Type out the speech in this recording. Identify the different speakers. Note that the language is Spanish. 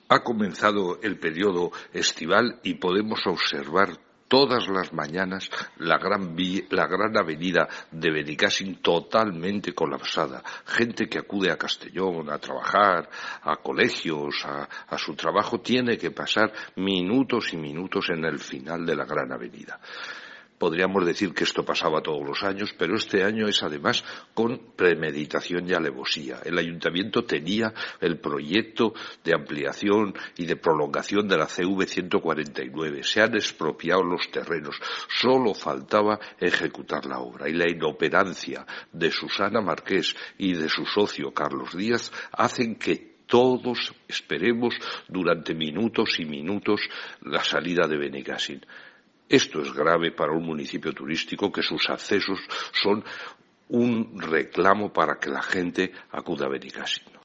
Speaker 1: Ha comenzado el periodo estival y podemos observar todas las mañanas la gran avenida de Benicàssim totalmente colapsada. Gente que acude a Castellón a trabajar, a colegios, a su trabajo, tiene que pasar minutos y minutos en el final de la gran avenida. Podríamos decir que esto pasaba todos los años, pero este año es además con premeditación y alevosía. El ayuntamiento tenía el proyecto de ampliación y de prolongación de la CV 149. Se han expropiado los terrenos. Solo faltaba ejecutar la obra. Y la inoperancia de Susana Marqués y de su socio Carlos Díaz hacen que todos esperemos durante minutos y minutos la salida de Benicàssim. Esto es grave para un municipio turístico que sus accesos son un reclamo para que la gente acuda a Benicàssim.